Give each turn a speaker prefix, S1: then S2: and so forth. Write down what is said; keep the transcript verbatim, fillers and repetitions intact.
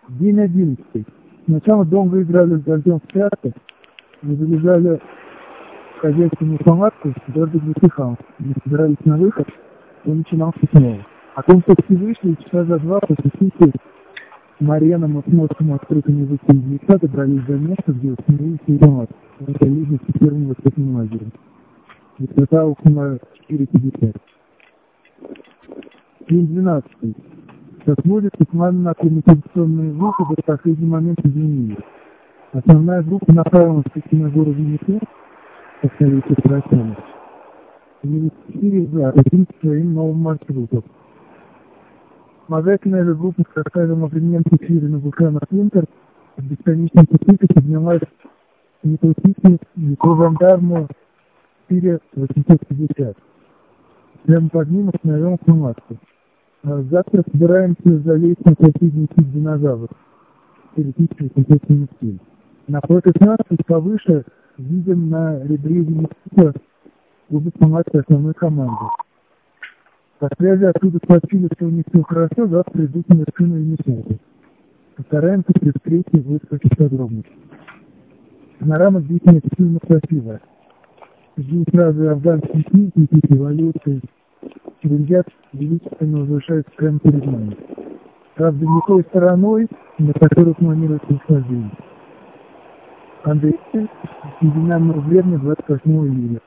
S1: День одиннадцатый. Сначала долго играли с дождем в прятки, мы залезали в хозяйственную палатку, дождик затихал. Мы собирались на выход, он начинался снова. Потом все вышли, и часа за два после сути Марьяном с мозгом открытыми вышли из леса, добрались до места, где установились автомат. Это лиза с первым высоким лагерем. Высота около четыре пятьдесят. День двенадцатый. Как водится, планы на коммуникационные выходы в последний момент изменились. Основная группа направилась на город Венесуэль, как столица России. Инвестиции за одним своим новым маршрутом. Мозаичная же группа с составом одномоментных фирменных вулканов Винтер в бесконечном пути поднялась в Металлургии микрожандарму четыре восемьсот пятьдесят. Прямо под ним остановим палатку. Завтра собираемся залезть на соседний тип динозавров. четыре тысячи восемьсот семьдесят семь. Напротив нас, чуть повыше, видим на ребре Венесуэла обе палатки основной команды. По связи оттуда сообщили, что у них все хорошо, завтра идут на вершину Венесуэлы. Постараемся при встрече высказать подробности. Панорама здесь необычайно красивая. Здесь сразу афганские книги, и эволюции. Ребят величественно возвышаются прямо перед нами. Правда, не той стороной, на которую планируется восхождение. Андрей, динамно вредно двадцать восьмого июля.